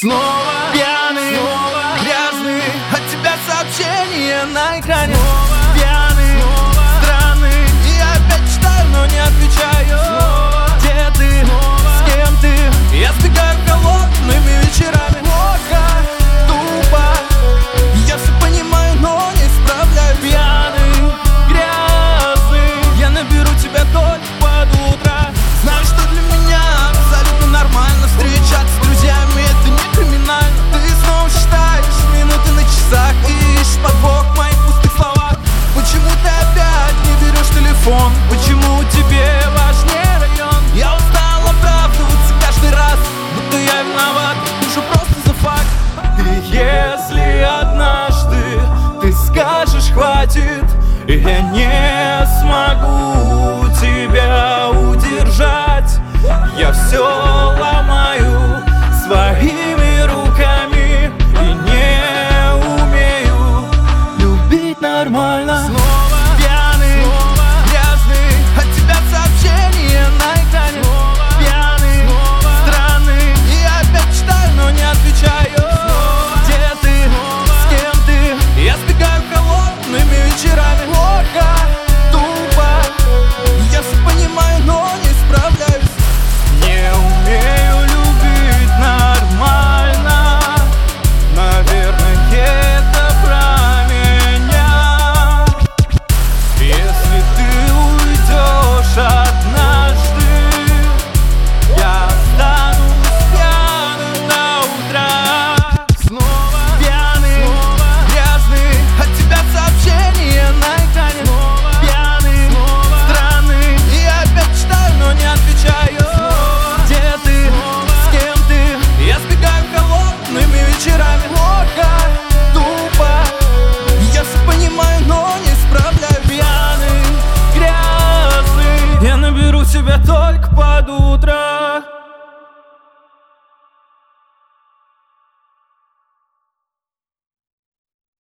Снова пьяный, снова грязный, от тебя сообщения на экране. Снова пьяный, снова странный, и я опять читаю, но не отвечаю. Снова, где ты, снова, с кем ты? Я сбегаю холодными вечерами. Плохо, тупо, я все понимаю, но не справляюсь. Пьяный, грязный, я наберу тебя только под утро. Знаю, что для меня абсолютно нормально встречаться с друзьями, это не криминально. Ты снова считаешь минуты на часах и ищешь подвох в моих пустых словах. Почему ты опять не берешь телефон? Почему тебе важнее район? Я устал оправдываться каждый раз, будто я виноват уже просто за факт. И если однажды ты скажешь хватит, и я не смогу тебя удержать, я все ломаю своими руками и не умею любить нормально. снова, Пьяный, снова, грязный, от тебя сообщения на экране. снова, Пьяный, снова, странный, и я опять читаю, но не отвечаю. Где ты, с кем ты? Я сбегаю холодными вечерами. Плохо, тупо, я все понимаю, но не справляюсь. Не умею любить нормально. Наверное, это про меня. Если ты уйдешь однажды, я останусь пьяным до утра. снова, Пьяный, снова, грязный, от тебя сообщения на экране. снова, Пьяный, снова, странный, и я опять читаю, но не отвечаю. Где ты, с кем ты? Я сбегаю холодными вечерами. Плохо, тупо, я все понимаю, но не справляюсь. Пьяный, грязный, я наберу тебя только под утро.